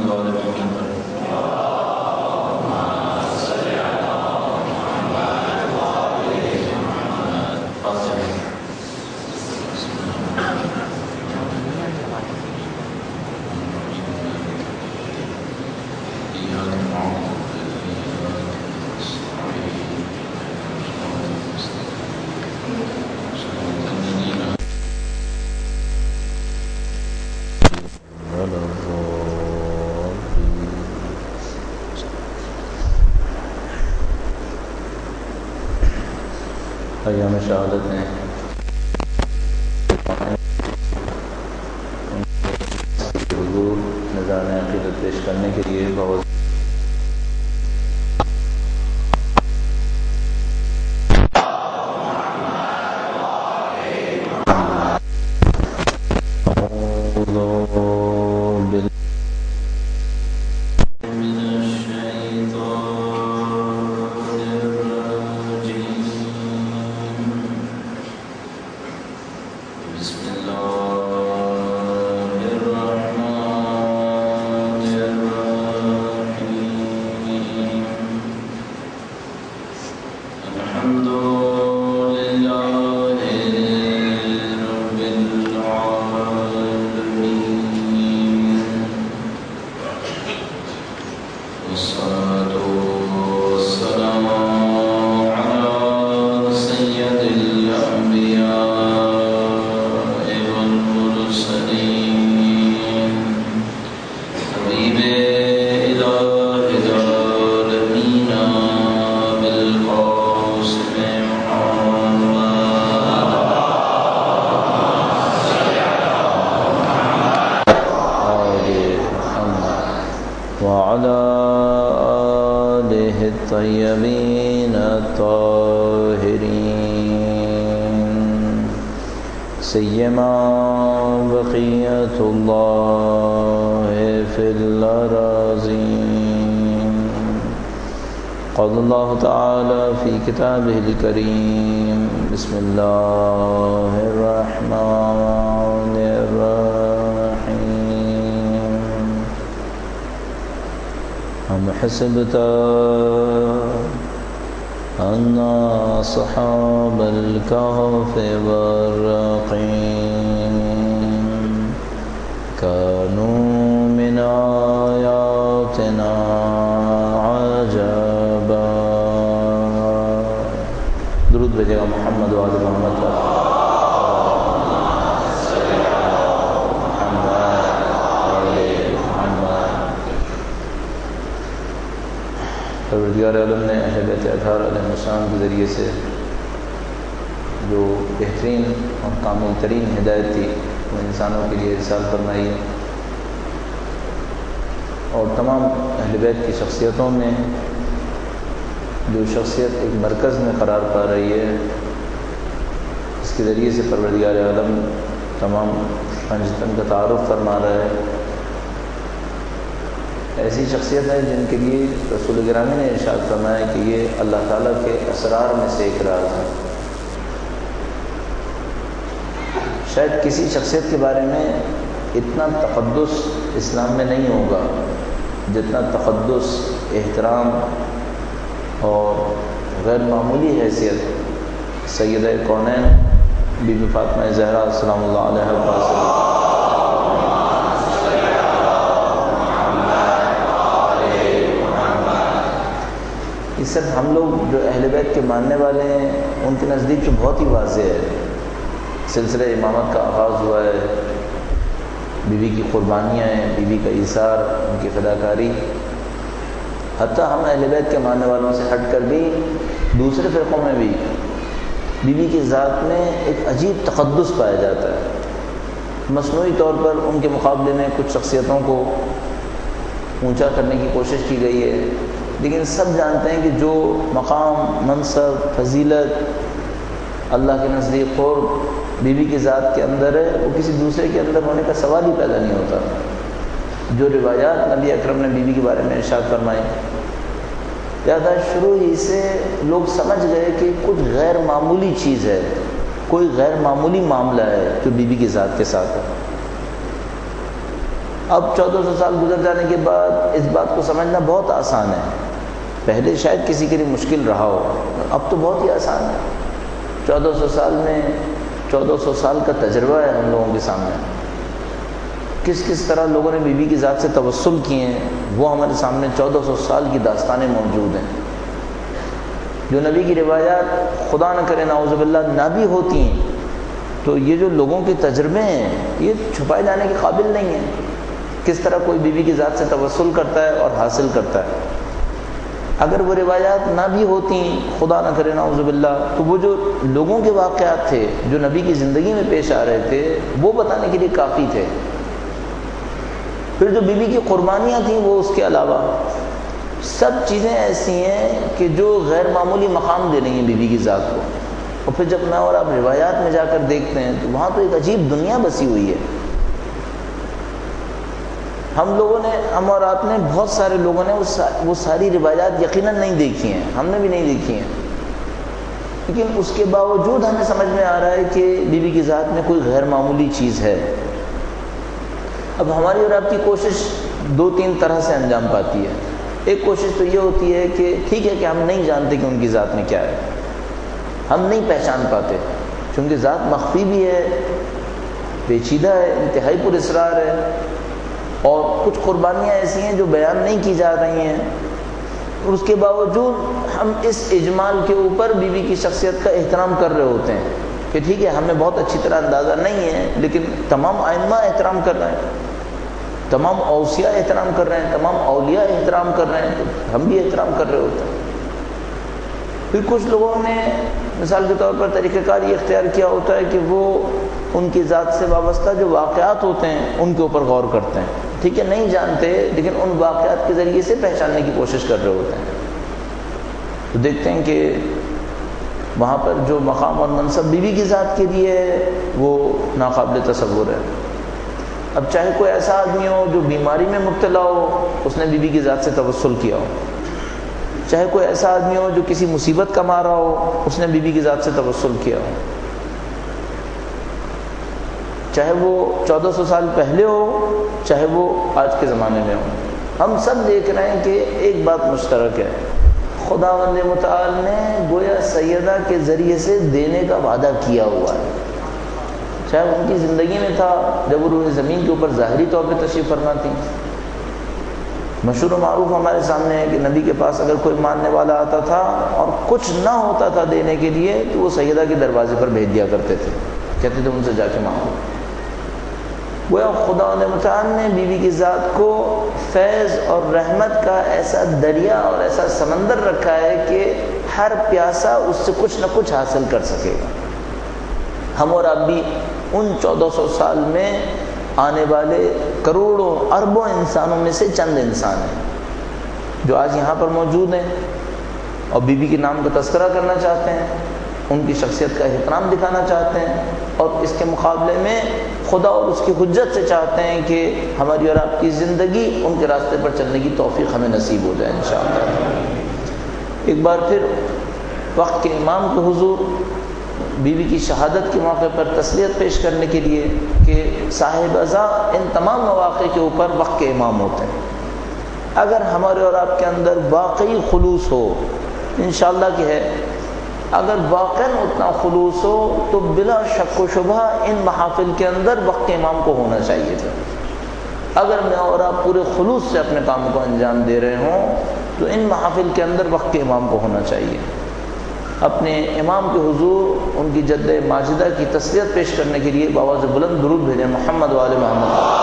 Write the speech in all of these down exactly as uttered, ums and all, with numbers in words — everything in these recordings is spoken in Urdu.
وعلى آل محمد. ایام شہادت ہیں حضور نذرانہ عقیدت پیش کرنے کے لیے بہت الطيبين الطاهرين سيما بقية الله في الأراضين. قال الله تعالى في كتابه الكريم بسم الله الرحمن الرحيم. أم حسبت أن أصحاب الكهف والرقيم كانوا من آياتنا عجبا. درود بھیجے گا محمد وآل محمد. پروردگار عالم نے اہل بیت اطہار علیہ السلام کے ذریعے سے جو بہترین اور کامل ترین ہدایت تھی وہ انسانوں کے لیے ارسال فرمائی ہے، اور تمام اہل بیت کی شخصیتوں میں جو شخصیت ایک مرکز میں قرار پا رہی ہے، اس کے ذریعے سے پروردگار عالم تمام پنجتن کا تعارف فرما رہا ہے. ایسی شخصیت ہے جن کے لیے رسول گرامی نے ارشاد فرمایا کہ یہ اللہ تعالیٰ کے اسرار میں سے ایک راز ہے. شاید کسی شخصیت کے بارے میں اتنا تقدس اسلام میں نہیں ہوگا جتنا تقدس، احترام اور غیر معمولی حیثیت سیدہ کونین بی بی فاطمہ زہرا سلام اللہ علیہ وسلم. یہ سب ہم لوگ جو اہل بیت کے ماننے والے ہیں ان کے نزدیک تو بہت ہی واضح ہے. سلسلہ امامت کا آغاز ہوا ہے، بی بی کی قربانیاں ہیں، بی بی کا ایثار، ان کی فداکاری. حتیٰ ہم اہل بیت کے ماننے والوں سے ہٹ کر بھی دوسرے فرقوں میں بھی بی بی کی ذات میں ایک عجیب تقدس پایا جاتا ہے. مصنوعی طور پر ان کے مقابلے میں کچھ شخصیتوں کو اونچا کرنے کی کوشش کی گئی ہے، لیکن سب جانتے ہیں کہ جو مقام، منصب، فضیلت اللہ کے نزدیک قرب بی بی کی ذات کے اندر ہے وہ کسی دوسرے کے اندر ہونے کا سوال ہی پیدا نہیں ہوتا. جو روایات نبی اکرم نے بی بی کے بارے میں ارشاد فرمائی، لہٰذا شروع ہی سے لوگ سمجھ گئے کہ کچھ غیر معمولی چیز ہے، کوئی غیر معمولی معاملہ ہے جو بی بی کی ذات کے ساتھ ہے. اب چودہ سو سال گزر جانے کے بعد اس بات کو سمجھنا بہت آسان ہے. پہلے شاید کسی کے لیے مشکل رہا ہو, اب تو بہت ہی آسان ہے. چودہ سو سال میں چودہ سو سال کا تجربہ ہے ہم لوگوں کے سامنے. کس کس طرح لوگوں نے بی بی کی ذات سے توسل کیے ہیں وہ ہمارے سامنے چودہ سو سال کی داستانیں موجود ہیں. جو نبی کی روایات خدا نہ کرے نعوذ باللہ نہ بھی ہوتی ہیں تو یہ جو لوگوں کے تجربے ہیں یہ چھپائے جانے کے قابل نہیں ہیں. کس طرح کوئی بی بی کی ذات سے توسل کرتا ہے اور حاصل کرتا ہے. اگر وہ روایات نہ بھی ہوتی خدا نہ کرے نعوذ باللہ تو وہ جو لوگوں کے واقعات تھے جو نبی کی زندگی میں پیش آ رہے تھے وہ بتانے کے لیے کافی تھے. پھر جو بی بی کی قربانیاں تھیں وہ اس کے علاوہ سب چیزیں ایسی ہیں کہ جو غیر معمولی مقام دے رہی ہیں بی بی کی ذات کو. اور پھر جب میں اور آپ روایات میں جا کر دیکھتے ہیں تو وہاں تو ایک عجیب دنیا بسی ہوئی ہے. ہم لوگوں نے ہم اور آپ نے بہت سارے لوگوں نے وہ ساری روایات یقیناً نہیں دیکھی ہیں, ہم نے بھی نہیں دیکھی ہیں, لیکن اس کے باوجود ہمیں سمجھ میں آ رہا ہے کہ بی بی کی ذات میں کوئی غیر معمولی چیز ہے. اب ہماری اور آپ کی کوشش دو تین طرح سے انجام پاتی ہے. ایک کوشش تو یہ ہوتی ہے کہ ٹھیک ہے کہ ہم نہیں جانتے کہ ان کی ذات میں کیا ہے, ہم نہیں پہچان پاتے چونکہ ذات مخفی بھی ہے, پیچیدہ ہے, انتہائی پر اسرار ہے, اور کچھ قربانیاں ایسی ہیں جو بیان نہیں کی جا رہی ہیں. اور اس کے باوجود ہم اس اجمال کے اوپر بی بی کی شخصیت کا احترام کر رہے ہوتے ہیں کہ ٹھیک ہے ہمیں بہت اچھی طرح اندازہ نہیں ہے لیکن تمام ائمہ احترام کر رہے ہیں, تمام اوصیاء احترام کر رہے ہیں, تمام اولیاء احترام کر رہے ہیں تو ہم بھی احترام کر رہے ہوتے ہیں. پھر کچھ لوگوں نے مثال کے طور پر طریقہ کار یہ اختیار کیا ہوتا ہے کہ وہ ان کی ذات سے وابستہ جو واقعات ہوتے ہیں ان کے اوپر غور کرتے ہیں. ٹھیک ہے نہیں جانتے لیکن ان واقعات کے ذریعے سے پہچاننے کی کوشش کر رہے ہوتے ہیں. تو دیکھتے ہیں کہ وہاں پر جو مقام اور منصب بی بی کی ذات کے لیے ہے وہ ناقابل تصور ہے. اب چاہے کوئی ایسا آدمی ہو جو بیماری میں مبتلا ہو اس نے بی بی کی ذات سے توسل کیا ہو, چاہے کوئی ایسا آدمی ہو جو کسی مصیبت کا مارا ہو اس نے بی بی کی ذات سے توسل کیا ہو, چاہے وہ چودہ سو سال پہلے ہو چاہے وہ آج کے زمانے میں ہو. ہم سب دیکھ رہے ہیں کہ ایک بات مشترک ہے, خداوند متعال نے گویا سیدہ کے ذریعے سے دینے کا وعدہ کیا ہوا ہے. چاہے ان کی زندگی میں تھا جب وہ روح زمین کے اوپر ظاہری طور پہ تشریف فرما تھی. مشہور و معروف ہمارے سامنے ہے کہ نبی کے پاس اگر کوئی ماننے والا آتا تھا اور کچھ نہ ہوتا تھا دینے کے لیے تو وہ سیدہ کے دروازے پر بھیج دیا کرتے تھے, کہتے تھے ان سے جا کے مانگو. گویا خداوند متعال نے بی بی کی ذات کو فیض اور رحمت کا ایسا دریا اور ایسا سمندر رکھا ہے کہ ہر پیاسا اس سے کچھ نہ کچھ حاصل کر سکے گا. ہم اور آپ بھی ان چودہ سو سال میں آنے والے کروڑوں اربوں انسانوں میں سے چند انسان ہیں جو آج یہاں پر موجود ہیں اور بی بی کے نام کا تذکرہ کرنا چاہتے ہیں, ان کی شخصیت کا احترام دکھانا چاہتے ہیں, اور اس کے مقابلے میں خدا اور اس کی حجت سے چاہتے ہیں کہ ہماری اور آپ کی زندگی ان کے راستے پر چلنے کی توفیق ہمیں نصیب ہو جائے انشاءاللہ. ایک بار پھر وقت کے امام کے حضور بی بی کی شہادت کے موقع پر تسلیت پیش کرنے کے لیے کہ صاحب ازاں ان تمام مواقع کے اوپر وقت کے امام ہوتے ہیں. اگر ہمارے اور آپ کے اندر واقعی خلوص ہو, انشاءاللہ کہ ہے, اگر واقعاً اتنا خلوص ہو تو بلا شک و شبہ ان محافل کے اندر وقت کے امام کو ہونا چاہیے تھا. اگر میں اور آپ پورے خلوص سے اپنے کام کو انجام دے رہے ہوں تو ان محافل کے اندر وقت کے امام کو ہونا چاہیے. اپنے امام کے حضور ان کی جد ماجدہ کی تسلیت پیش کرنے کے لیے بآواز بلند درود بھیجیں. محمد وآل محمد.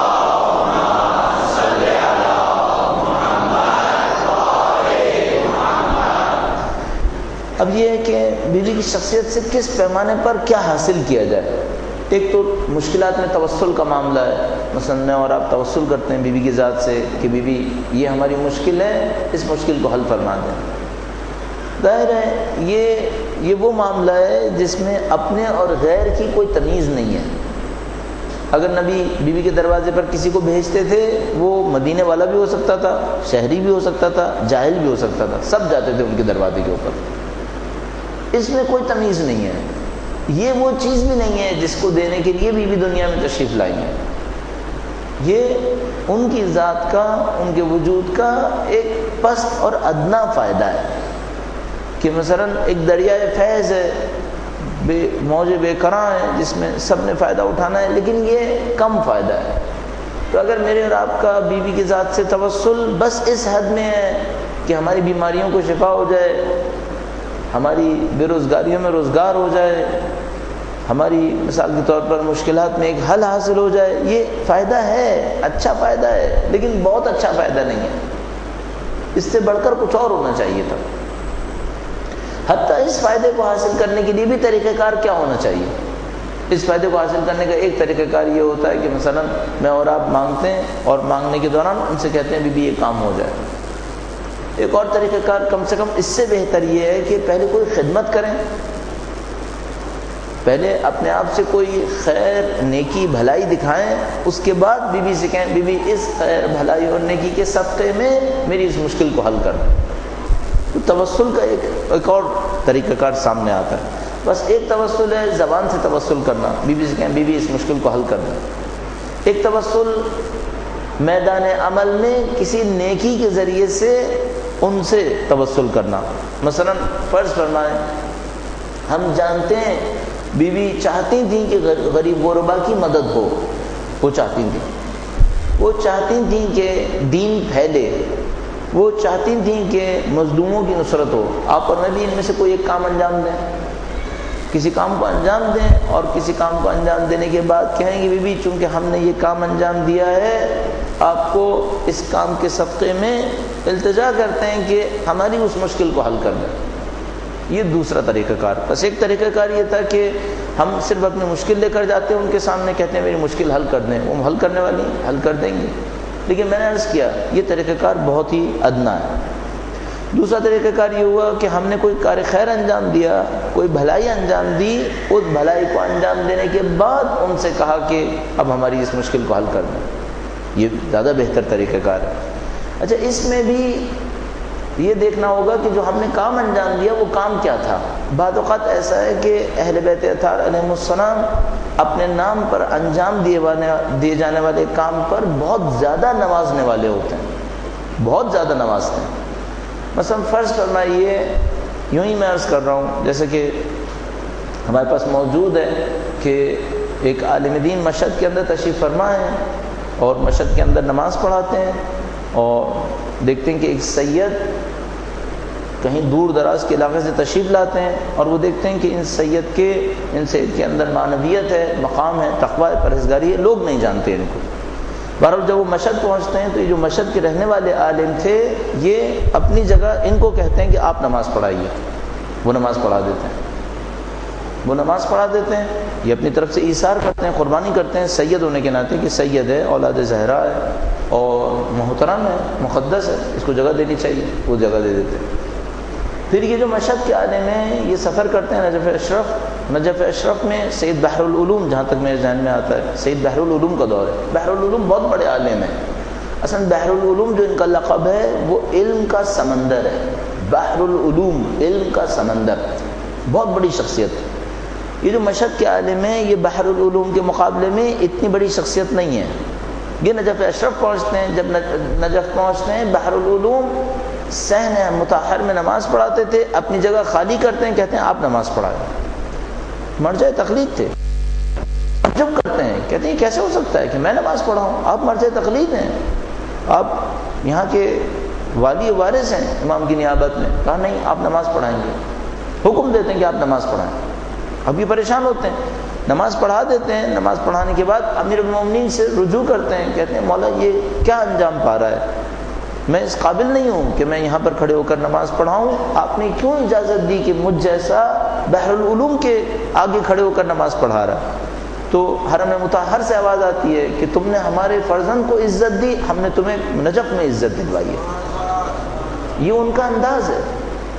اب یہ ہے کہ بیوی کی شخصیت سے کس پیمانے پر کیا حاصل کیا جائے. ایک تو مشکلات میں توسل کا معاملہ ہے, مثلا میں اور آپ توسل کرتے ہیں بیوی کی ذات سے کہ بیوی یہ ہماری مشکل ہے, اس مشکل کو حل فرما دیں. ظاہر ہے یہ یہ وہ معاملہ ہے جس میں اپنے اور غیر کی کوئی تمیز نہیں ہے. اگر نبی بیوی کے دروازے پر کسی کو بھیجتے تھے وہ مدینے والا بھی ہو سکتا تھا, شہری بھی ہو سکتا تھا, جاہل بھی ہو سکتا تھا, سب جاتے تھے ان کے دروازے کے اوپر. اس میں کوئی تمیز نہیں ہے. یہ وہ چیز بھی نہیں ہے جس کو دینے کے لیے بیوی دنیا میں تشریف لائی ہے. یہ ان کی ذات کا، ان کے وجود کا ایک پست اور ادنا فائدہ ہے کہ مثلا ایک دریائے فیض ہے، بے موج بے کراں ہے، جس میں سب نے فائدہ اٹھانا ہے، لیکن یہ کم فائدہ ہے۔ تو اگر میرے اور آپ کا بی بی کی ذات سے توسل بس اس حد میں ہے کہ ہماری بیماریوں کو شفا ہو جائے، ہماری بے روزگاریوں میں روزگار ہو جائے، ہماری مثال کے طور پر مشکلات میں ایک حل حاصل ہو جائے، یہ فائدہ ہے، اچھا فائدہ ہے، لیکن بہت اچھا فائدہ نہیں ہے، اس سے بڑھ کر کچھ اور ہونا چاہیے تھا۔ حتیٰ اس فائدے کو حاصل کرنے کے لیے بھی طریقہ کار کیا ہونا چاہیے؟ اس فائدے کو حاصل کرنے کا ایک طریقہ کار یہ ہوتا ہے کہ مثلا میں اور آپ مانگتے ہیں اور مانگنے کے دوران ان سے کہتے ہیں بی بی یہ کام ہو جائے۔ ایک اور طریقہ کار کم سے کم اس سے بہتر یہ ہے کہ پہلے کوئی خدمت کریں، پہلے اپنے آپ سے کوئی خیر نیکی بھلائی دکھائیں، اس کے بعد بی بی سے کہیں بی بی اس خیر بھلائی اور نیکی کے صدقے میں میری اس مشکل کو حل کر دیں۔ تو توسل کا ایک ایک اور طریقہ کار سامنے آتا ہے۔ بس ایک توسل ہے زبان سے توسل کرنا، بی بی سے کہیں بی بی اس مشکل کو حل کر دیں۔ ایک توسل میدان عمل میں کسی نیکی کے ذریعے سے ان سے توسل کرنا، مثلا فرض فرمائیں ہم جانتے ہیں بی بی چاہتی تھیں کہ غریب غربا کی مدد ہو، وہ چاہتی تھیں وہ چاہتی تھیں کہ دین پھیلے، وہ چاہتی تھیں کہ مظلوموں کی نصرت ہو۔ آپ اور میں بھی ان میں سے کوئی ایک کام انجام دیں، کسی کام کو انجام دیں، اور کسی کام کو انجام دینے کے بعد کہیں گے بی بی چونکہ ہم نے یہ کام انجام دیا ہے آپ کو اس کام کے صدقے میں التجا کرتے ہیں کہ ہماری اس مشکل کو حل کر دیں۔ یہ دوسرا طریقہ کار۔ بس ایک طریقہ کار یہ تھا کہ ہم صرف اپنی مشکل لے کر جاتے ہیں ان کے سامنے، کہتے ہیں میری مشکل حل کر دیں، وہ حل کرنے والی حل کر دیں گے، لیکن میں نے عرض کیا یہ طریقہ کار بہت ہی ادنا ہے۔ دوسرا طریقہ کار یہ ہوا کہ ہم نے کوئی کار خیر انجام دیا، کوئی بھلائی انجام دی، اس بھلائی کو انجام دینے کے بعد ان سے کہا کہ اب ہماری اس مشکل کو حل کر دیں، یہ زیادہ بہتر طریقہ کار ہے۔ اچھا، اس میں بھی یہ دیکھنا ہوگا کہ جو ہم نے کام انجام دیا وہ کام کیا تھا۔ بعض اوقات ایسا ہے کہ اہل بیت اطہار علیہ السلام اپنے نام پر انجام دیے دیے جانے والے کام پر بہت زیادہ نوازنے والے ہوتے ہیں، بہت زیادہ نوازتے ہیں۔ مثلا فرض فرمائیے، یوں ہی میں عرض کر رہا ہوں، جیسے کہ ہمارے پاس موجود ہے کہ ایک عالم دین مشہد کے اندر تشریف فرما ہے اور مشہد کے اندر نماز پڑھاتے ہیں، اور دیکھتے ہیں کہ ایک سید کہیں دور دراز کے علاقے سے تشریف لاتے ہیں، اور وہ دیکھتے ہیں کہ ان سید کے ان سید کے اندر معنویت ہے، مقام ہے، تقوی ہے، پرہیزگاری ہے، لوگ نہیں جانتے ان کو۔ بہرحال جب وہ مشہد پہنچتے ہیں تو یہ جو مشہد کے رہنے والے عالم تھے یہ اپنی جگہ ان کو کہتے ہیں کہ آپ نماز پڑھائیے، وہ نماز پڑھا دیتے ہیں وہ نماز پڑھا دیتے ہیں یہ اپنی طرف سے ایثار کرتے ہیں، قربانی کرتے ہیں، سید ہونے کے ناطے کہ سید ہے، اولاد زہرا ہے اور محترم ہے، مقدس ہے، اس کو جگہ دینی چاہیے، وہ جگہ دے دیتے ہیں۔ پھر یہ جو مشہد کے عالم ہیں یہ سفر کرتے ہیں نجف اشرف، نجف اشرف میں سید بحر العلوم، جہاں تک میرے ذہن میں آتا ہے سید بحر العلوم کا دور ہے۔ بحر العلوم بہت بڑے عالم ہیں، اصلا بحر العلوم جو ان کا لقب ہے وہ علم کا سمندر ہے، بحر العلوم علم کا سمندر، بہت بڑی شخصیت ہے۔ یہ جو مشہد کے عالم ہیں یہ بحر العلوم کے مقابلے میں اتنی بڑی شخصیت نہیں ہے۔ یہ نجف اشرف پہنچتے ہیں، جب نجف پہنچتے ہیں بحر العلوم صحن مطہر میں نماز پڑھاتے تھے، اپنی جگہ خالی کرتے ہیں، کہتے ہیں آپ نماز پڑھائیں۔ مرجع تقلید تھے، جب کرتے ہیں کہتے ہیں کیسے ہو سکتا ہے کہ میں نماز پڑھاؤں، آپ مرجع تقلید ہیں، آپ یہاں کے والی وارث ہیں امام کی نیابت میں۔ کہا نہیں، آپ نماز پڑھائیں گے، حکم دیتے ہیں کہ آپ نماز پڑھائیں۔ اب یہ پریشان ہوتے ہیں، نماز پڑھا دیتے ہیں، نماز پڑھانے کے بعد امیر المومنین سے رجوع کرتے ہیں، کہتے ہیں مولا یہ کیا انجام پا رہا ہے، میں اس قابل نہیں ہوں کہ میں یہاں پر کھڑے ہو کر نماز پڑھاؤں، آپ نے کیوں اجازت دی کہ مجھ جیسا بحر العلوم کے آگے کھڑے ہو کر نماز پڑھا رہا ہے۔ تو حرم مطہر سے آواز آتی ہے کہ تم نے ہمارے فرزند کو عزت دی، ہم نے تمہیں نجف میں عزت دلوائی ہے۔ یہ ان کا انداز ہے۔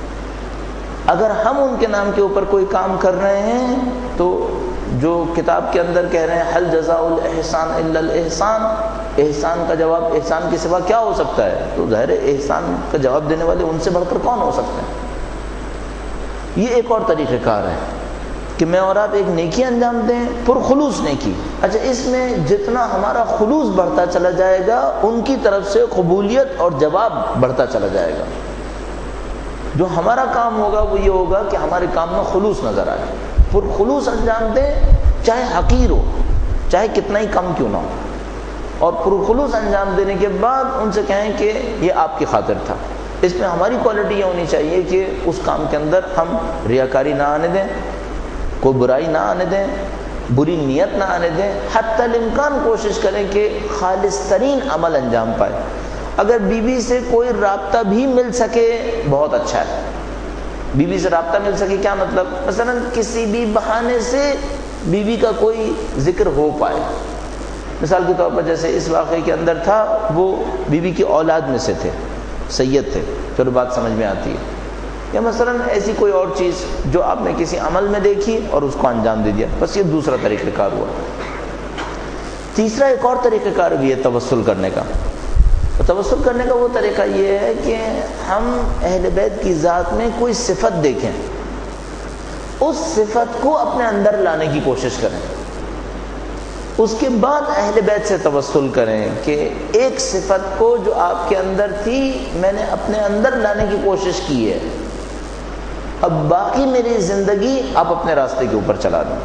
اگر ہم ان کے نام کے اوپر کوئی کام کر رہے ہیں تو جو کتاب کے اندر کہہ رہے ہیں حل جزاء الاحسان الا الاحسان، احسان کا جواب احسان کے سوا کیا ہو سکتا ہے، تو ظاہر احسان کا جواب دینے والے ان سے بڑھ کر کون ہو سکتے ہیں۔ یہ ایک اور طریقہ کار ہے کہ میں اور آپ ایک نیکی انجام دیں، پرخلوص نیکی. اچھا اس میں جتنا ہمارا خلوص بڑھتا چلا جائے گا ان کی طرف سے قبولیت اور جواب بڑھتا چلا جائے گا. جو ہمارا کام ہوگا وہ یہ ہوگا کہ ہمارے کام میں خلوص نظر آئے. پرخلوص انجام دیں، چاہے حقیر ہو، چاہے کتنا ہی کم کیوں نہ ہو، اور پرخلوص انجام دینے کے بعد ان سے کہیں کہ یہ آپ کی خاطر تھا. اس میں ہماری کوالٹی یہ ہونی چاہیے کہ اس کام کے اندر ہم ریاکاری نہ آنے دیں، کوئی برائی نہ آنے دیں، بری نیت نہ آنے دیں. حتی الامکان کوشش کریں کہ خالص ترین عمل انجام پائے. اگر بیوی سے کوئی رابطہ بھی مل سکے بہت اچھا ہے. بیوی سے رابطہ مل سکے کیا مطلب؟ مثلا کسی بھی بہانے سے بیوی کا کوئی ذکر ہو پائے. مثال کے طور پر جیسے اس واقعے کے اندر تھا، وہ بیوی کی اولاد میں سے تھے، سید تھے، چلو بات سمجھ میں آتی ہے. یا مثلا ایسی کوئی اور چیز جو آپ نے کسی عمل میں دیکھی اور اس کو انجام دے دیا، بس یہ دوسرا طریقہ کار ہوا. تیسرا ایک اور طریقہ کار بھی ہے توسل کرنے کا. توسل کرنے کا وہ طریقہ یہ ہے کہ ہم اہل بیت کی ذات میں کوئی صفت دیکھیں، اس صفت کو اپنے اندر لانے کی کوشش کریں، اس کے بعد اہل بیت سے توسل کریں کہ ایک صفت کو جو آپ کے اندر تھی میں نے اپنے اندر لانے کی کوشش کی ہے، اب باقی میری زندگی آپ اپنے راستے کے اوپر چلا دیں.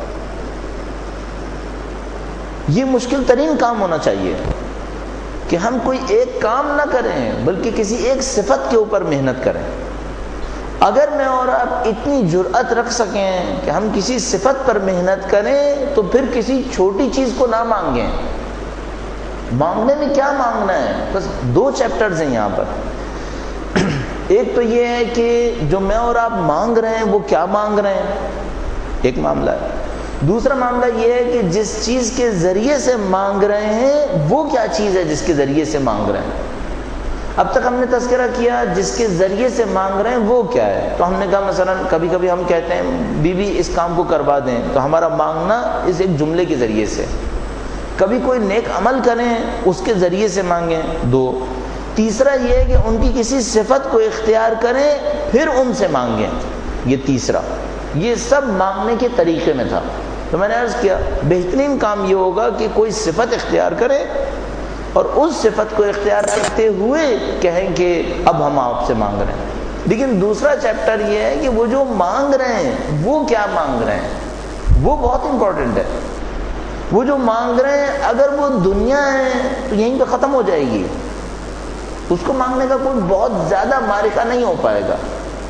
یہ مشکل ترین کام ہونا چاہیے کہ ہم کوئی ایک کام نہ کریں بلکہ کسی ایک صفت کے اوپر محنت کریں. اگر میں اور آپ اتنی جرأت رکھ سکیں کہ ہم کسی صفت پر محنت کریں تو پھر کسی چھوٹی چیز کو نہ مانگیں. مانگنے میں کیا مانگنا ہے؟ بس دو چیپٹرز ہیں یہاں پر. ایک تو یہ ہے کہ جو میں اور آپ مانگ رہے ہیں وہ کیا مانگ رہے ہیں، ایک معاملہ ہے. دوسرا معاملہ یہ ہے کہ جس چیز کے ذریعے سے مانگ رہے ہیں وہ کیا چیز ہے جس کے ذریعے سے مانگ رہے ہیں. اب تک ہم نے تذکرہ کیا جس کے ذریعے سے مانگ رہے ہیں وہ کیا ہے. تو ہم نے کہا مثلا کبھی کبھی ہم کہتے ہیں بی بی اس کام کو کروا دیں، تو ہمارا مانگنا اس ایک جملے کے ذریعے سے. کبھی کوئی نیک عمل کریں اس کے ذریعے سے مانگیں. دو. تیسرا یہ ہے کہ ان کی کسی صفت کو اختیار کریں پھر ان سے مانگیں. یہ تیسرا. یہ سب مانگنے کے طریقے میں تھا. تو میں نے عرض کیا بہترین کام یہ ہوگا کہ کوئی صفت اختیار کرے اور اس صفت کو اختیار کرتے ہوئے کہیں کہ اب ہم آپ سے مانگ رہے ہیں. لیکن دوسرا چیپٹر یہ ہے کہ وہ جو مانگ رہے ہیں وہ کیا مانگ رہے ہیں، وہ بہت امپورٹنٹ ہے. وہ جو مانگ رہے ہیں اگر وہ دنیا ہے تو یہیں پہ ختم ہو جائے گی، اس کو مانگنے کا کوئی بہت زیادہ معرکہ نہیں ہو پائے گا.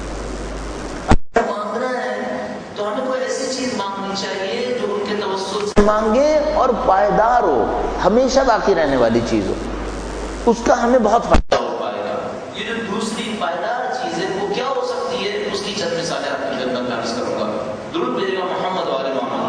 مانگ رہے ہیں تو ہمیں کوئی ایسی چیز مانگنی چاہیے جو ان کے توسل سے مانگے اور پائیدار ہو، ہمیشہ باقی رہنے والی چیز ہو، اس کا ہمیں بہت فائدہ ہو پائے گا. یہ جو دوسری پائیدار چیز ہے وہ کیا ہو سکتی ہے، اس کی چند مثالیں آپ کی خدمت میں عرض کروں گا. درود بھیجے گا محمد وآل محمد.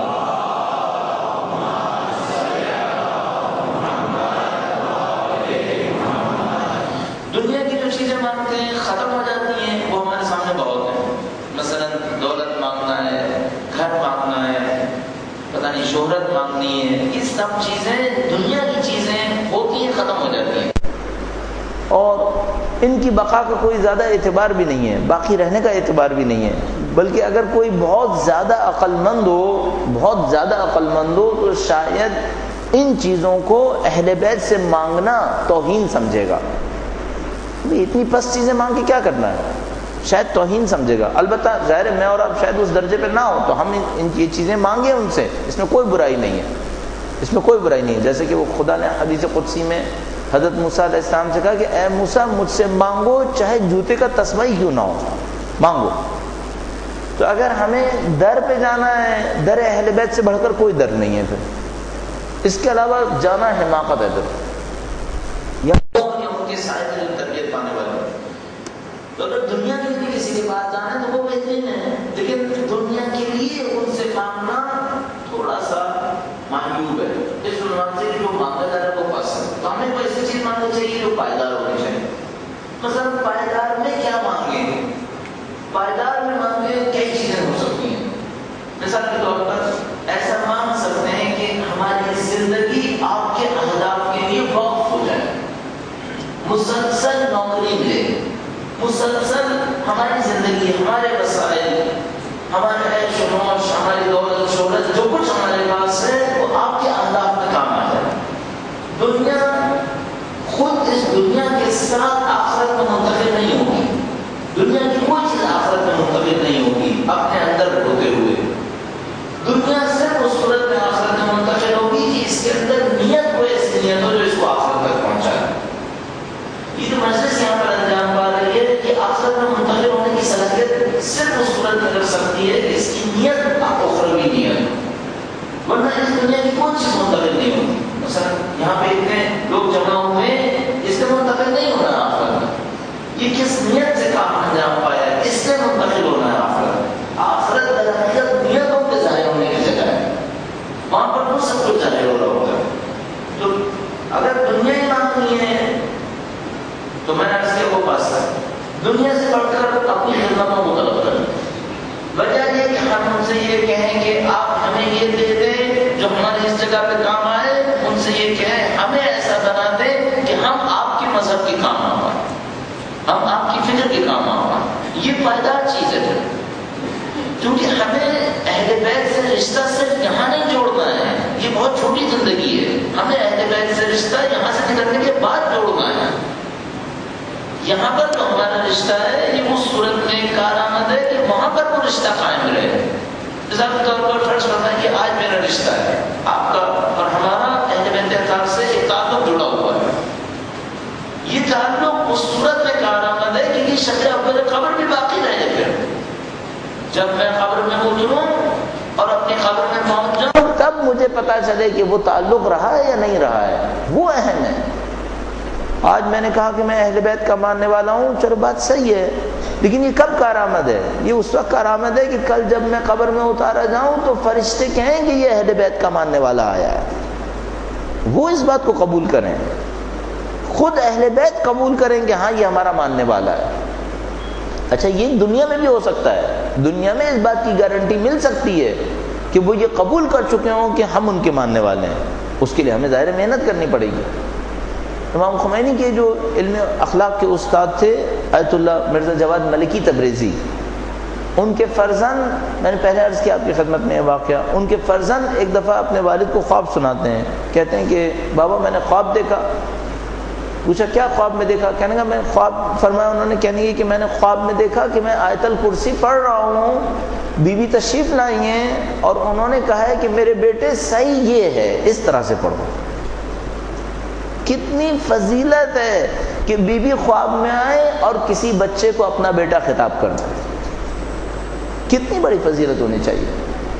دنیا کی جو چیزیں مانگتے ہیں ختم ہو جاتی ہیں وہ ہمارے سامنے بہت ہیں. مثلا دولت مانگنا ہے، گھر مانگنا ہے، پتہ نہیں شہرت مانگنی ہے. یہ سب چیزیں دنیا کی چیزیں ہوتی ہیں، ختم ہو جاتی ہیں اور ان کی بقا کا کوئی زیادہ اعتبار بھی نہیں ہے، باقی رہنے کا اعتبار بھی نہیں ہے. بلکہ اگر کوئی بہت زیادہ عقل مند ہو بہت زیادہ عقل مند ہو تو شاید ان چیزوں کو اہل بیت سے مانگنا توہین سمجھے گا. اتنی پس چیزیں مانگ کے کیا کرنا ہے، شاید توہین سمجھے گا. البتہ ظاہر ہے میں اور آپ شاید اس درجے پہ نہ ہو تو ہم ان یہ چیزیں مانگیں ان سے، اس میں کوئی برائی نہیں ہے، اس میں کوئی برائی نہیں ہے. جیسے کہ وہ خدا نے حدیث قدسی میں حضرت موسیٰ علیہ السلام سے کہا کہ اے موسیٰ مجھ سے مانگو چاہے جوتے کا تسمہ ہی کیوں نہ ہو، مانگو. تو اگر ہمیں در پہ جانا ہے، در اہل بیت سے بڑھ کر کوئی در نہیں ہے. پھر اس کے علاوہ جانا حماقت ہے. در ان کے سائے میں جو تربیت پانے والے تو اگر دنیا کے لیے کسی کے پاس جانا ہے تو وہ بہترین ہے، لیکن دنیا کے لیے ان سے مانگنا تھوڑا سا محجوب ہے. اس عنوان سے جو مانگا جا رہا ہے وہ پاس ہے. تو ہمیں کوئی ایسی چیز مانگنی چاہیے جو پائیدار ہونی چاہیے. مثلا پائیدار میں کیا مانگیں؟ پائیدار میں مانگیں کئی چیزیں ہو سکتی ہیں. مثال کے طور پر ایسا مانگ سکتے ہیں کہ ہماری زندگی آپ کے اہداف کے لیے وقف ہو جائے، مسلسل نوکری ملے، مسلسل ہماری زندگی ہمارے وسائل ہمارے عیش و نوش، ہماری دولت شہرت، جو کچھ ہمارے پاس ہے وہ آپ کے انداز میں کام آ جائے۔ دنیا خود اس دنیا کے ساتھ آخرت میں منتقل نہیں ہوگی، دنیا کی کوئی چیز آخرت میں منتقل نہیں ہوگی اپنے اندر ہوتے ہوئے۔ دنیا صرف اس صورت میں آخرت میں منتقل ہوگی کہ اس کے اندر نیت کوئی ایسی نیت ہو جو اس کو آخرت تک پہنچائے۔ یہ تو مجلس یہاں پر انجام پا رہی ہے کہ آخرت میں منتقل ہونے کی صلاحیت صرف اس صورت میں کر سکتی ہے کہ اس کی نیت اخروی نیت، ورنہ اس دنیا کی کوئی چیز منتقل نہیں ہوتی۔ مثلا یہاں پہ اتنے لوگ جمع ہوئے، اس نے منتقل نہیں ہونا ہے آخرت میں، یہ کس نیت سے کام انجام پایا ہے، اس نے منتقل ہونا ہے آخرت۔ آخرت درحقیقت نیتوں کے ظاہر ہونے کی جگہ ہے، وہاں پر وہ سب کچھ ظاہر ہو رہا ہوتا ہے۔ تو اگر دنیا ہی مانگنی ہے تو میں نے عرض کیا وہ پاس ہے، دنیا سے بڑھ کر اپنی خدمتوں کو طلب کریں۔ وجہ یہ کہ ہم ان سے یہ کہیں کہ آپ ہمیں یہ دے دیں جو ہماری اس جگہ پہ کام آئے، ان سے یہ کہیں ہمیں ایسا بنا دیں کہ ہم آپ کے مذہب کے کام آ پائیں، ہم آپ کی فکر کے کام آ پائیں۔ یہ پائیدار چیز ہے، کیونکہ ہمیں اہل بیت سے رشتہ صرف یہاں نہیں جوڑنا ہے، یہ بہت چھوٹی زندگی ہے، ہمیں اہل بیت سے رشتہ یہاں سے نکلنے کے بعد جوڑنا ہے۔ یہاں پر جو ہمارا رشتہ ہے یہ اس صورت میں کارآمد ہے کہ وہاں پر وہ رشتہ قائم رہے۔ مثال کے طور پر فرض کرنا کہ آج میرا رشتہ ہے آپ کا اور ہمارا اہل بیت اطہار سے ایک تعلق جڑا ہوا ہے، یہ تعلق اس صورت میں کارآمد ہے کہ یہ شکل اول قبر بھی باقی رہے۔ پھر جب میں قبر میں اتروں اور اپنی قبر میں پہنچ جاؤں تب مجھے پتا چلے کہ وہ تعلق رہا ہے یا نہیں رہا ہے، وہ اہم ہے۔ آج میں نے کہا کہ میں اہل بیت کا ماننے والا ہوں، چلو بات صحیح ہے، لیکن یہ کب کارآمد ہے؟ یہ اس وقت کارآمد ہے کہ کل جب میں قبر میں اتارا جاؤں تو فرشتے کہیں کہ یہ اہل بیت کا ماننے والا آیا ہے، وہ اس بات کو قبول کریں، خود اہل بیت قبول کریں کہ ہاں یہ ہمارا ماننے والا ہے۔ اچھا یہ دنیا میں بھی ہو سکتا ہے، دنیا میں اس بات کی گارنٹی مل سکتی ہے کہ وہ یہ قبول کر چکے ہوں کہ ہم ان کے ماننے والے ہیں، اس کے لیے ہمیں ظاہر محنت کرنی پڑے گی۔ امام خمینی کے جو علم اخلاق کے استاد تھے آیت اللہ مرزا جواد ملکی تبریزی، ان کے فرزند، میں نے پہلے عرض کیا آپ کی خدمت میں یہ واقعہ، ان کے فرزند ایک دفعہ اپنے والد کو خواب سناتے ہیں، کہتے ہیں کہ بابا میں نے خواب دیکھا۔ پوچھا کیا خواب میں دیکھا؟ کہنے کا میں خواب، فرمایا انہوں نے کہنے کی کہ میں نے خواب میں دیکھا کہ میں آیت الکرسی پڑھ رہا ہوں، بی بی تشریف لائی ہیں اور انہوں نے کہا ہے کہ میرے بیٹے صحیح یہ ہے، اس طرح سے پڑھو۔ کتنی فضیلت ہے کہ بی بی خواب میں آئے اور کسی بچے کو اپنا بیٹا خطاب کرنا، کتنی بڑی فضیلت ہونی چاہیے۔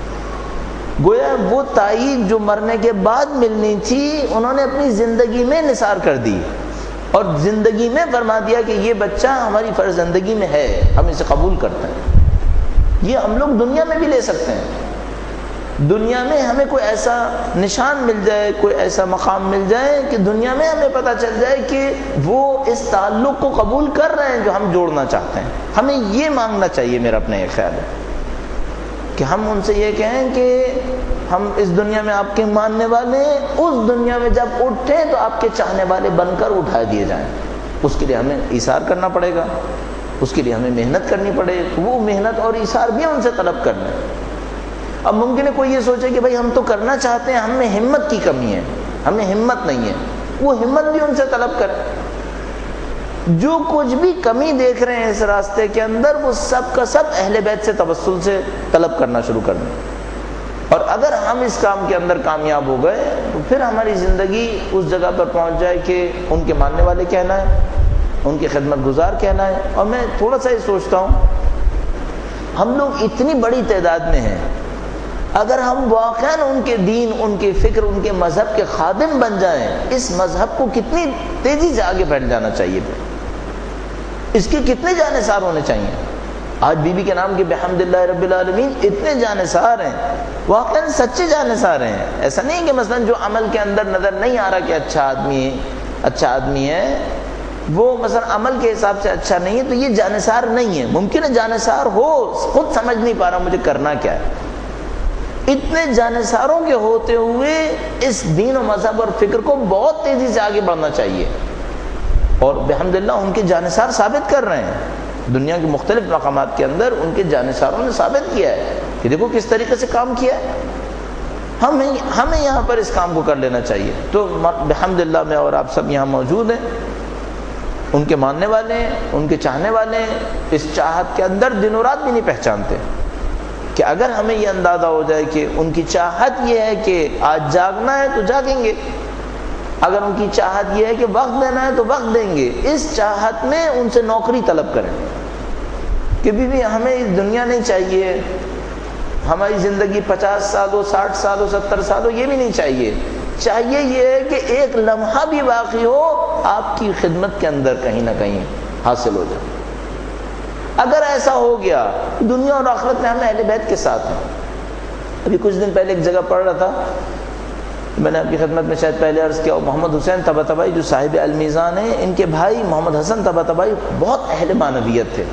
گویا وہ تائید جو مرنے کے بعد ملنی تھی انہوں نے اپنی زندگی میں نثار کر دی اور زندگی میں فرما دیا کہ یہ بچہ ہماری فرزندگی میں ہے، ہم اسے قبول کرتے ہیں۔ یہ ہم لوگ دنیا میں بھی لے سکتے ہیں، دنیا میں ہمیں کوئی ایسا نشان مل جائے، کوئی ایسا مقام مل جائے کہ دنیا میں ہمیں پتہ چل جائے کہ وہ اس تعلق کو قبول کر رہے ہیں جو ہم جوڑنا چاہتے ہیں۔ ہمیں یہ مانگنا چاہیے، میرا اپنا یہ خیال ہے کہ ہم ان سے یہ کہیں کہ ہم اس دنیا میں آپ کے ماننے والے ہیں، اس دنیا میں جب اٹھیں تو آپ کے چاہنے والے بن کر اٹھا دیے جائیں۔ اس کے لیے ہمیں ایثار کرنا پڑے گا، اس کے لیے ہمیں محنت کرنی پڑے گی، وہ محنت اور ایثار بھی ان سے طلب کرنا ہے۔ اب ممکن ہے کوئی یہ سوچے کہ بھائی ہم تو کرنا چاہتے ہیں، ہم میں ہمت کی کمی ہے، ہمیں ہمت نہیں ہے، وہ ہمت بھی ان سے طلب کریں۔ جو کچھ بھی کمی دیکھ رہے ہیں اس راستے کے اندر وہ سب کا سب اہل بیت سے توسل سے طلب کرنا شروع کر دیں، اور اگر ہم اس کام کے اندر کامیاب ہو گئے تو پھر ہماری زندگی اس جگہ پر پہنچ جائے کہ ان کے ماننے والے کہنا ہے، ان کی خدمت گزار کہنا ہے۔ اور میں تھوڑا سا یہ سوچتا ہوں، ہم لوگ اتنی بڑی تعداد میں ہیں، اگر ہم واقعاً ان کے دین، ان کے فکر، ان کے مذہب کے خادم بن جائیں، اس مذہب کو کتنی تیزی سے آگے بڑھ جانا چاہیے، پھر اس کے کتنے جانثار ہونے چاہیے۔ آج بی بی کے نام کے بحمد اللہ رب العالمین اتنے جانثار ہیں، واقعاً سچے جانثار ہیں۔ ایسا نہیں کہ مثلا جو عمل کے اندر نظر نہیں آ رہا کہ اچھا آدمی ہے، اچھا آدمی ہے، وہ مثلا عمل کے حساب سے اچھا نہیں ہے تو یہ جانثار نہیں ہے۔ ممکن ہے جانثار ہو، خود سمجھ نہیں پا رہا مجھے کرنا کیا ہے۔ اتنے جانثاروں کے ہوتے ہوئے اس دین و مذہب اور فکر کو بہت تیزی سے آگے بڑھنا چاہیے، اور بحمداللہ ان کے جانثار ثابت کر رہے ہیں۔ دنیا کے مختلف مقامات کے اندر ان کے جانشاروں نے ثابت کیا ہے کہ دیکھو کس طریقے سے کام کیا ہے. ہمیں ہمیں یہاں پر اس کام کو کر لینا چاہیے. تو بحمداللہ میں اور آپ سب یہاں موجود ہیں، ان کے ماننے والے ہیں، ان کے چاہنے والے ہیں، اس چاہت کے اندر دن و رات بھی نہیں پہچانتے کہ اگر ہمیں یہ اندازہ ہو جائے کہ ان کی چاہت یہ ہے کہ آج جاگنا ہے تو جاگیں گے، اگر ان کی چاہت یہ ہے کہ وقت دینا ہے تو وقت دیں گے. اس چاہت میں ان سے نوکری طلب کریں کہ بی بی ہمیں اس دنیا نہیں چاہیے، ہماری زندگی پچاس سال ہو، ساٹھ سال ہو، ستر سال ہو، یہ بھی نہیں چاہیے. چاہیے یہ ہے کہ ایک لمحہ بھی باقی ہو آپ کی خدمت کے اندر کہیں نہ کہیں حاصل ہو جائے. اگر ایسا ہو گیا دنیا اور آخرت میں ہم اہل بیت کے ساتھ ہیں. ابھی کچھ دن پہلے ایک جگہ پڑھ رہا تھا، میں نے آپ کی خدمت میں شاید پہلے عرض کیا، محمد حسین طباطبائی جو صاحب المیزان ہیں، ان کے بھائی محمد حسن طباطبائی بہت اہل معنویت تھے.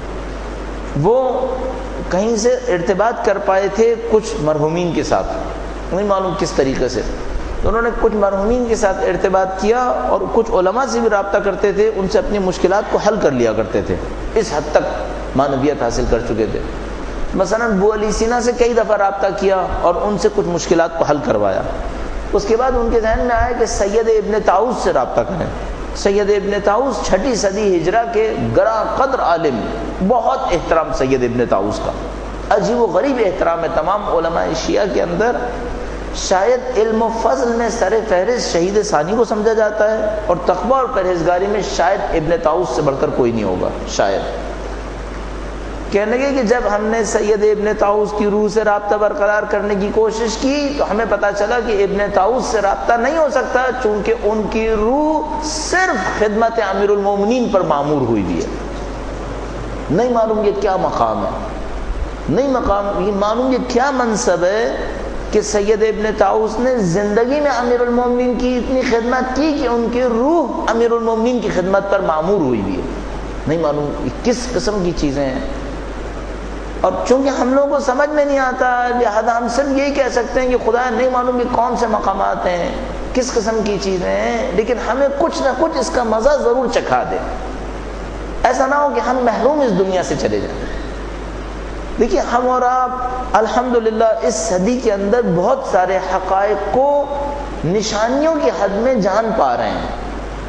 وہ کہیں سے ارتباط کر پائے تھے کچھ مرحومین کے ساتھ، نہیں معلوم کس طریقے سے. تو انہوں نے کچھ مرحومین کے ساتھ ارتباط کیا اور کچھ علماء سے بھی رابطہ کرتے تھے، ان سے اپنی مشکلات کو حل کر لیا کرتے تھے. اس حد تک معنویت حاصل کر چکے تھے. مثلا ابو علی سینا سے کئی دفعہ رابطہ کیا اور ان سے کچھ مشکلات کو حل کروایا. اس کے بعد ان کے ذہن میں آیا کہ سید ابن طاؤس سے رابطہ کریں. سید ابن طاؤس چھٹی صدی ہجرہ کے گراں قدر عالم، بہت احترام سید ابن طاؤس کا، عجیب و غریب احترام ہے تمام علماء شیعہ کے اندر. شاید علم و فضل میں سر فہرست شہید ثانی کو سمجھا جاتا ہے، اور تقوی اور پرہیزگاری میں شاید ابن طاؤس سے بڑھ کر کوئی نہیں ہوگا. شاید کہنے لگے کہ جب ہم نے سید ابن طاؤس کی روح سے رابطہ برقرار کرنے کی کوشش کی تو ہمیں پتہ چلا کہ ابن طاؤس سے رابطہ نہیں ہو سکتا، چونکہ ان کی روح صرف خدمت امیر المومنین پر معمور ہوئی بھی ہے. نہیں معلوم یہ کیا مقام ہے، نہیں مقام یہ معلوم یہ کیا منصب ہے کہ سید ابن طاؤس نے زندگی میں امیر المومنین کی اتنی خدمت کی کہ ان کی روح امیر المومنین کی خدمت پر معمور ہوئی بھی ہے. نہیں معلوم یہ کس قسم کی چیزیں ہیں. اور چونکہ ہم لوگوں کو سمجھ میں نہیں آتا، لہذا ہم صرف یہی کہہ سکتے ہیں کہ خدا نہیں معلوم یہ کون سے مقامات ہیں، کس قسم کی چیزیں ہیں، لیکن ہمیں کچھ نہ کچھ اس کا مزہ ضرور چکھا دے. ایسا نہ ہو کہ ہم محروم اس دنیا سے چلے جائیں. دیکھیے ہم اور آپ الحمدللہ اس صدی کے اندر بہت سارے حقائق کو نشانیوں کی حد میں جان پا رہے ہیں.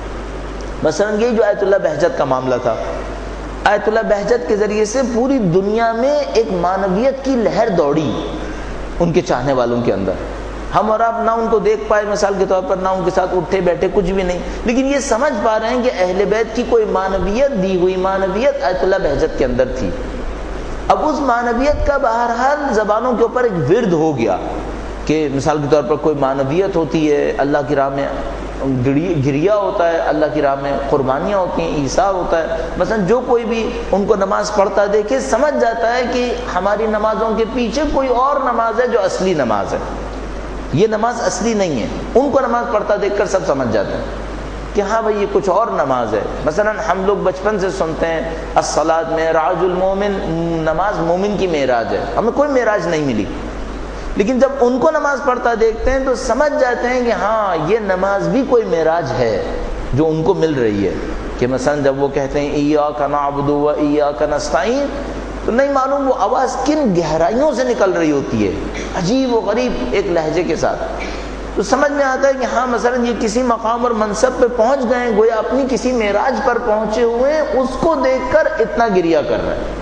مثلا یہ جو آیت اللہ بہجت کا معاملہ تھا، آیت اللہ بہجت کے ذریعے سے پوری دنیا میں ایک معنویت کی لہر دوڑی ان کے چاہنے والوں کے اندر. ہم اور آپ نہ ان کو دیکھ پائے مثال کے طور پر، نہ ان کے ساتھ اٹھے بیٹھے، کچھ بھی نہیں، لیکن یہ سمجھ پا رہے ہیں کہ اہل بیت کی کوئی معنویت، دی ہوئی معنویت آیت اللہ بہجت کے اندر تھی. اب اس معنویت کا بہرحال زبانوں کے اوپر ایک ورد ہو گیا کہ مثال کے طور پر کوئی معنویت ہوتی ہے، اللہ کی راہ میں گریا ہوتا ہے، اللہ کی راہ میں قربانیاں ہوتی ہیں، ایثار ہوتا ہے. مثلا جو کوئی بھی ان کو نماز پڑھتا دیکھے سمجھ جاتا ہے کہ ہماری نمازوں کے پیچھے کوئی اور نماز ہے جو اصلی نماز ہے، یہ نماز اصلی نہیں ہے. ان کو نماز پڑھتا دیکھ کر سب سمجھ جاتے ہیں کہ ہاں بھائی یہ کچھ اور نماز ہے. مثلا ہم لوگ بچپن سے سنتے ہیں الصلاۃ معراج المومن، نماز مومن کی معراج ہے، ہمیں کوئی معراج نہیں ملی. لیکن جب ان کو نماز پڑھتا دیکھتے ہیں تو سمجھ جاتے ہیں کہ ہاں یہ نماز بھی کوئی معراج ہے جو ان کو مل رہی ہے. کہ مثلا جب وہ کہتے ہیں ایاک نعبد و ایاک نستعین، تو نہیں معلوم وہ آواز کن گہرائیوں سے نکل رہی ہوتی ہے، عجیب و غریب ایک لہجے کے ساتھ. تو سمجھ میں آتا ہے کہ ہاں مثلا یہ کسی مقام اور منصب پہ پہنچ گئے، گویا اپنی کسی معراج پر پہنچے ہوئے ہیں، اس کو دیکھ کر اتنا گریا کر رہے ہیں.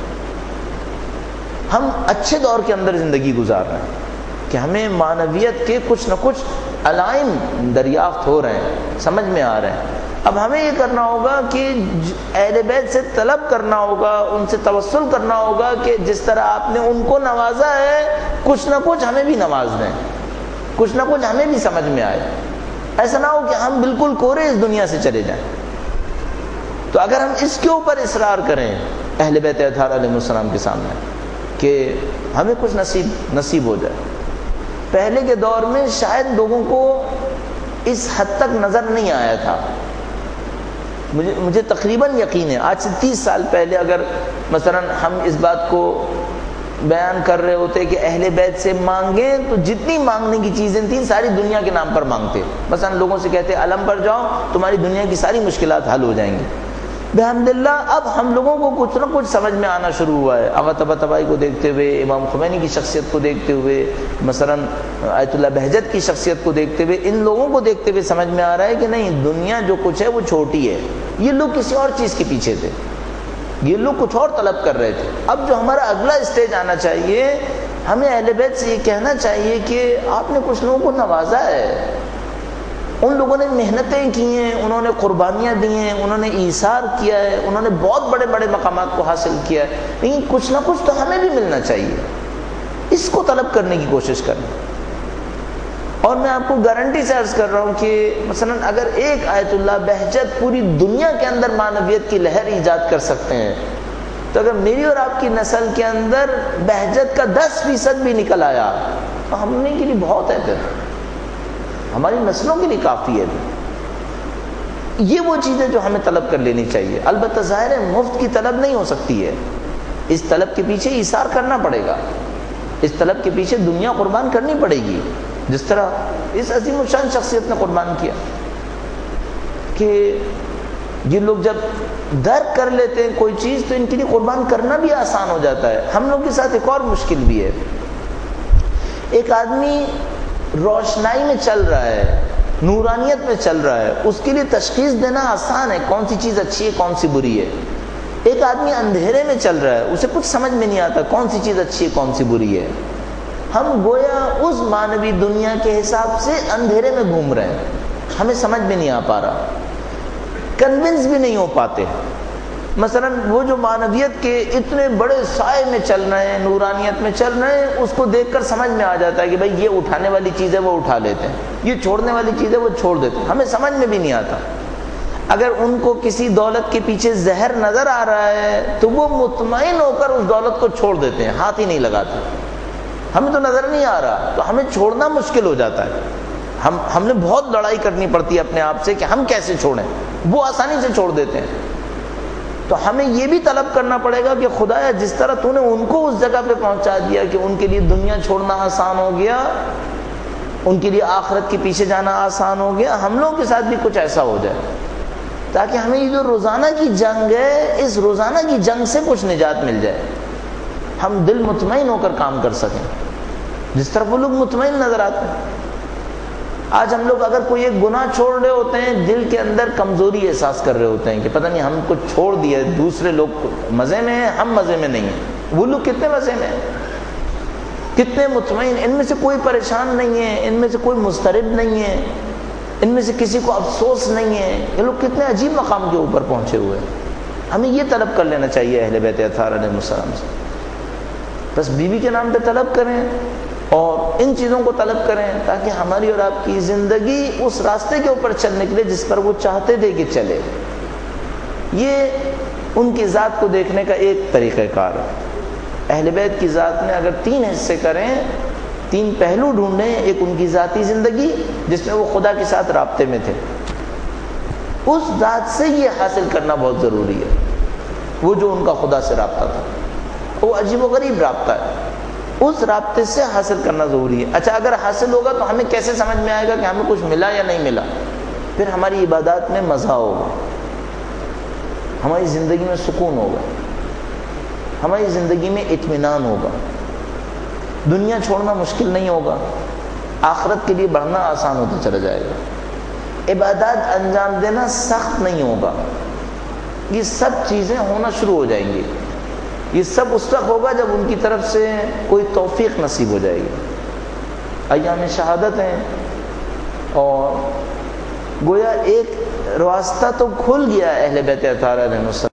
ہم اچھے دور کے اندر زندگی گزار رہے ہیں کہ ہمیں معنویت کے کچھ نہ کچھ علائم دریافت ہو رہے ہیں، سمجھ میں آ رہے ہیں. اب ہمیں یہ کرنا ہوگا کہ اہل بیت سے طلب کرنا ہوگا، ان سے توسل کرنا ہوگا کہ جس طرح آپ نے ان کو نوازا ہے کچھ نہ کچھ ہمیں بھی نواز دیں، کچھ نہ کچھ ہمیں بھی سمجھ میں آئے. ایسا نہ ہو کہ ہم بالکل کورے اس دنیا سے چلے جائیں. تو اگر ہم اس کے اوپر اصرار کریں اہل بیت اطہار علیہ السلام کے سامنے کہ ہمیں کچھ نصیب نصیب ہو جائے. پہلے کے دور میں شاید لوگوں کو اس حد تک نظر نہیں آیا تھا. مجھے مجھے تقریباً یقین ہے آج سے تیس سال پہلے اگر مثلا ہم اس بات کو بیان کر رہے ہوتے کہ اہل بیت سے مانگیں تو جتنی مانگنے کی چیزیں تھیں ساری دنیا کے نام پر مانگتے. مثلا لوگوں سے کہتے علم پر جاؤ تمہاری دنیا کی ساری مشکلات حل ہو جائیں گی. بحمداللہ اب ہم لوگوں کو کچھ نہ کچھ سمجھ میں آنا شروع ہوا ہے، آغا طباطبائی کو دیکھتے ہوئے، امام خمینی کی شخصیت کو دیکھتے ہوئے، مثلاً آیت اللہ بہجت کی شخصیت کو دیکھتے ہوئے، ان لوگوں کو دیکھتے ہوئے سمجھ میں آ رہا ہے کہ نہیں، دنیا جو کچھ ہے وہ چھوٹی ہے، یہ لوگ کسی اور چیز کے پیچھے تھے، یہ لوگ کچھ اور طلب کر رہے تھے۔ اب جو ہمارا اگلا اسٹیج آنا چاہیے، ہمیں اہل بیت سے یہ کہنا چاہیے کہ آپ نے کچھ لوگوں کو نوازا ہے، ان لوگوں نے محنتیں کی ہیں، انہوں نے قربانیاں دی ہیں، انہوں نے ایثار کیا ہے، انہوں نے بہت بڑے بڑے مقامات کو حاصل کیا ہے، لیکن کچھ نہ کچھ تو ہمیں بھی ملنا چاہیے، اس کو طلب کرنے کی کوشش کریں۔ اور میں آپ کو گارنٹی سے عرض کر رہا ہوں کہ مثلا اگر ایک آیت اللہ بہجت پوری دنیا کے اندر معنویت کی لہر ایجاد کر سکتے ہیں، تو اگر میری اور آپ کی نسل کے اندر بہجت کا دس فیصد بھی نکل آیا تو ہم نے کے لیے بہت ہے، پھر ہماری نسلوں کے لیے کافی ہے۔ یہ وہ چیزیں جو ہمیں طلب کر لینی چاہیے۔ البتہ ظاہر ہے مفت کی طلب نہیں ہو سکتی ہے، اس طلب کے پیچھے ایثار کرنا پڑے گا، اس طلب کے پیچھے دنیا قربان کرنی پڑے گی، جس طرح اس عظیم الشان شخصیت نے قربان کیا کہ یہ لوگ جب درک کر لیتے ہیں کوئی چیز تو ان کے لیے قربان کرنا بھی آسان ہو جاتا ہے۔ ہم لوگ کے ساتھ ایک اور مشکل بھی ہے، ایک آدمی روشنائی میں چل رہا ہے، نورانیت میں چل رہا ہے، اس کے لیے تشخیص دینا آسان ہے کون سی چیز اچھی ہے کون سی بری ہے۔ ایک آدمی اندھیرے میں چل رہا ہے، اسے کچھ سمجھ میں نہیں آتا کون سی چیز اچھی ہے کون سی بری ہے۔ ہم گویا اس مانوی دنیا کے حساب سے اندھیرے میں گھوم رہے ہیں، ہمیں سمجھ میں نہیں آ پا رہا، کنونس بھی نہیں ہو پاتے۔ مثلا وہ جو معنویت کے اتنے بڑے سائے میں چل رہے ہیں، نورانیت میں چل رہے ہیں، اس کو دیکھ کر سمجھ میں آ جاتا ہے کہ بھائی یہ اٹھانے والی چیز ہے وہ اٹھا لیتے ہیں، یہ چھوڑنے والی چیز ہے وہ چھوڑ دیتے ہیں، ہمیں سمجھ میں بھی نہیں آتا۔ اگر ان کو کسی دولت کے پیچھے زہر نظر آ رہا ہے تو وہ مطمئن ہو کر اس دولت کو چھوڑ دیتے ہیں، ہاتھ ہی نہیں لگاتے۔ ہمیں تو نظر نہیں آ رہا تو ہمیں چھوڑنا مشکل ہو جاتا ہے، ہم ہم نے بہت لڑائی کرنی پڑتی ہے اپنے آپ سے کہ ہم کیسے چھوڑیں، وہ آسانی سے چھوڑ دیتے ہیں۔ تو ہمیں یہ بھی طلب کرنا پڑے گا کہ خدایا جس طرح تو نے ان کو اس جگہ پہ پہنچا دیا کہ ان کے لیے دنیا چھوڑنا آسان ہو گیا، ان کے لیے آخرت کے پیچھے جانا آسان ہو گیا، ہم لوگوں کے ساتھ بھی کچھ ایسا ہو جائے تاکہ ہمیں یہ جو روزانہ کی جنگ ہے، اس روزانہ کی جنگ سے کچھ نجات مل جائے، ہم دل مطمئن ہو کر کام کر سکیں جس طرح وہ لوگ مطمئن نظر آتے ہیں۔ آج ہم لوگ اگر کوئی ایک گناہ چھوڑ رہے ہوتے ہیں، دل کے اندر کمزوری احساس کر رہے ہوتے ہیں کہ پتہ نہیں ہم کچھ چھوڑ دیا، دوسرے لوگ مزے میں ہیں ہم مزے میں نہیں ہیں، وہ لوگ کتنے مزے میں ہیں، کتنے مطمئن، ان میں سے کوئی پریشان نہیں ہے، ان میں سے کوئی مضطرب نہیں ہے، ان میں سے کسی کو افسوس نہیں ہے، یہ لوگ کتنے عجیب مقام کے اوپر پہنچے ہوئے ہیں۔ ہمیں یہ طلب کر لینا چاہیے اہل بیت اطہار علیہ السلام سے، بس بیوی کے نام پہ طلب کریں اور ان چیزوں کو طلب کریں تاکہ ہماری اور آپ کی زندگی اس راستے کے اوپر چل نکلے جس پر وہ چاہتے تھے کہ چلے۔ یہ ان کی ذات کو دیکھنے کا ایک طریقہ کار ہے۔ اہل بیت کی ذات میں اگر تین حصے کریں، تین پہلو ڈھونڈیں، ایک ان کی ذاتی زندگی جس میں وہ خدا کے ساتھ رابطے میں تھے، اس ذات سے یہ حاصل کرنا بہت ضروری ہے، وہ جو ان کا خدا سے رابطہ تھا، وہ عجیب و غریب رابطہ ہے، اس رابطے سے حاصل کرنا ضروری ہے۔ اچھا اگر حاصل ہوگا تو ہمیں کیسے سمجھ میں آئے گا کہ ہمیں کچھ ملا یا نہیں ملا؟ پھر ہماری عبادات میں مزہ ہوگا، ہماری زندگی میں سکون ہوگا، ہماری زندگی میں اطمینان ہوگا، دنیا چھوڑنا مشکل نہیں ہوگا، آخرت کے لیے بڑھنا آسان ہوتا چلا جائے گا، عبادات انجام دینا سخت نہیں ہوگا، یہ سب چیزیں ہونا شروع ہو جائیں گی۔ یہ سب اس وقت ہوگا جب ان کی طرف سے کوئی توفیق نصیب ہو جائے گی۔ ایام شہادت ہیں اور گویا ایک راستہ تو کھل گیا اہل بیت اطہار علیہ السلام